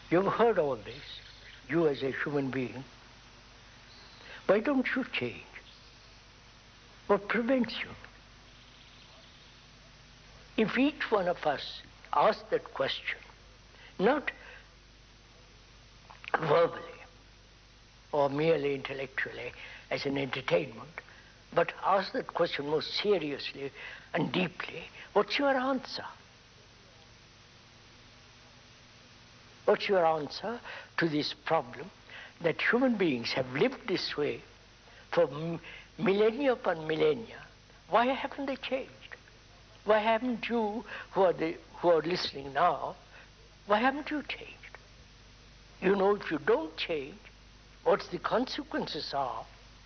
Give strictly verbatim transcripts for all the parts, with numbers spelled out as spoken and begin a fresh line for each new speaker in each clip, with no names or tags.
You've heard all this, you as a human being. Why don't you change? What prevents you? If each one of us asked that question, not verbally or merely intellectually as an entertainment, but ask that question most seriously and deeply, what's your answer? What's your answer to this problem that human beings have lived this way for m- millennia upon millennia? Why haven't they changed? Why haven't you, who are, the, who are listening now, why haven't you changed? You know, if you don't change, what the consequences are.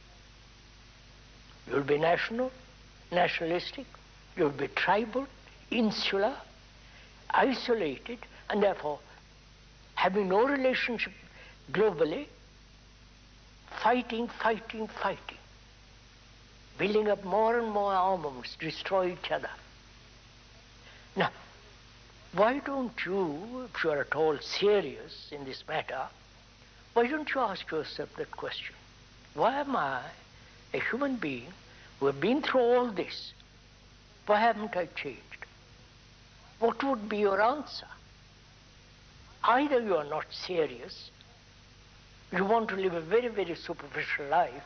You'll be national, nationalistic, you'll be tribal, insular, isolated, and therefore having no relationship globally, fighting, fighting, fighting, building up more and more armaments, destroy each other. Now, why don't you, if you are at all serious in this matter, why don't you ask yourself that question? Why am I, a human being who have been through all this, why haven't I changed? What would be your answer? Either you are not serious, you want to live a very, very superficial life,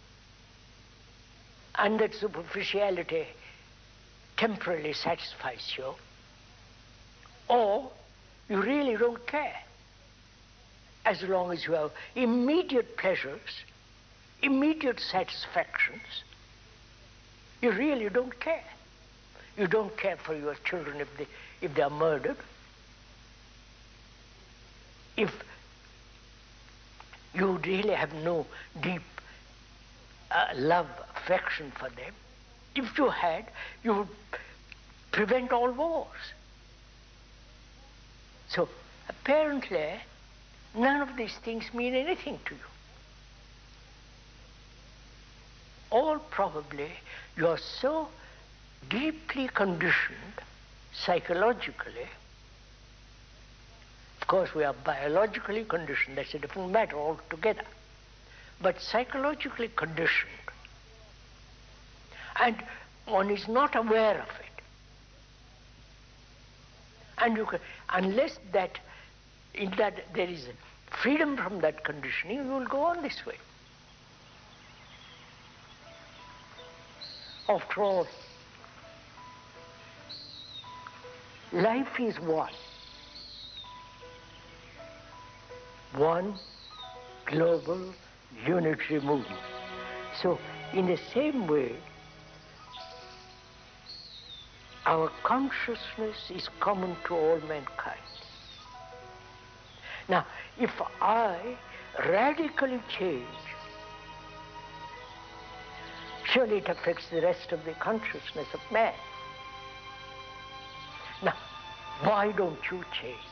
and that superficiality temporarily satisfies you, or you really don't care. As long as you have immediate pleasures, immediate satisfactions, you really don't care. You don't care for your children if they, if they are murdered. If you really have no deep uh, love, affection for them, if you had, you would prevent all wars. So apparently, none of these things mean anything to you. All probably you are so deeply conditioned psychologically. Of course, we are biologically conditioned, that's a different matter altogether. But psychologically conditioned, and one is not aware of it. And you can, unless that, in that there is freedom from that conditioning, you will go on this way. After all, life is one. One global unitary movement. So, in the same way, our consciousness is common to all mankind. Now, if I radically change, surely it affects the rest of the consciousness of man. Now, why don't you change?